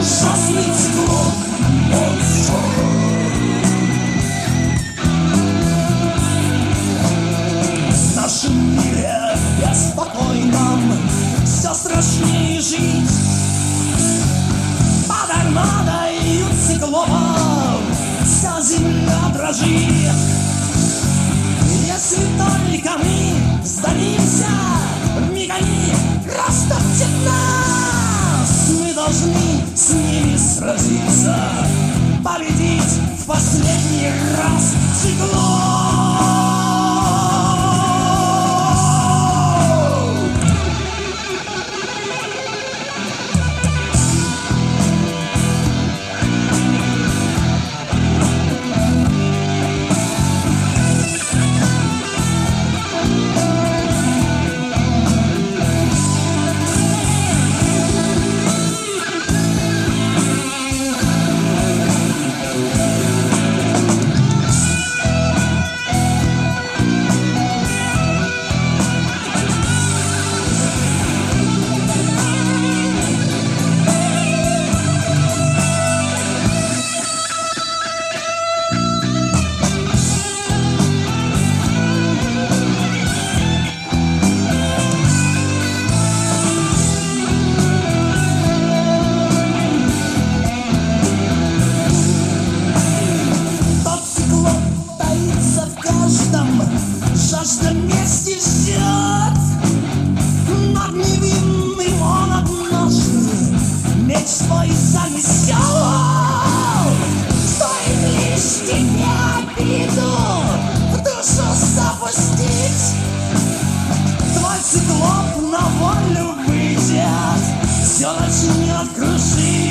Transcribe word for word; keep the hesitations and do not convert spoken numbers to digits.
ужасный циклон. В нашем мире беспокойном все страшнее жить. Под армадой циклонов вся земля дрожит. Если только мы сдадимся, вмиг они растопчут нас. Мы должны с ними сразиться, победить в последний раз циклон. Жажда мести ждет, над невинным он однажды меч свой занесет. Стоит лишь тебе обиду в душу запустить, твой циклоп на волю выйдет, все начнет крушить.